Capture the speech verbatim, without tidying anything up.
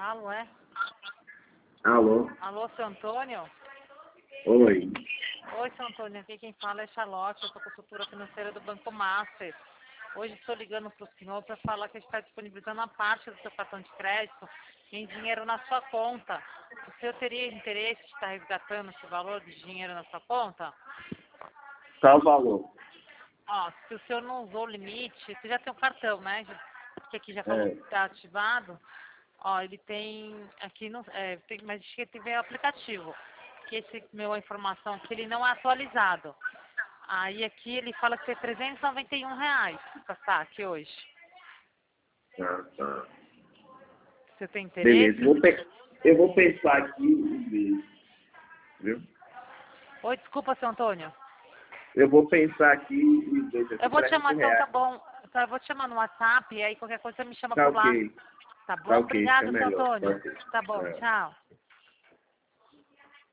Alô, é? Alô? Alô, seu Antônio? Oi. Oi, seu Antônio. Aqui quem fala é Charlotte, eu sou consultora financeira do Banco Master. Hoje estou ligando para o senhor para falar que a gente está disponibilizando uma parte do seu cartão de crédito em dinheiro na sua conta. O senhor teria interesse de estar resgatando esse valor de dinheiro na sua conta? Qual o valor? Ó, se o senhor não usou o limite, você já tem o cartão, né? Que aqui já falou É. que está ativado. Ó, ele tem aqui, no, é, tem, mas acho que tem o aplicativo. Que esse meu informação que ele não é atualizado. Aí aqui ele fala que é trezentos e noventa e um reais para saque hoje. Ah, tá. Você tem Beleza. interesse? Vou pe- Eu vou pensar aqui e ver. Viu? Oi, desculpa, seu Antônio. Eu vou pensar aqui e ver se Eu vou te chamar, trezentos então tá reais. bom. Então, eu vou te chamar no WhatsApp e aí qualquer coisa você me chama Tá por lá. ok. Tá Tá bom? ok. Fica Obrigada, seu melhor. Tá Antônio. ok. Tá bom, É. tchau.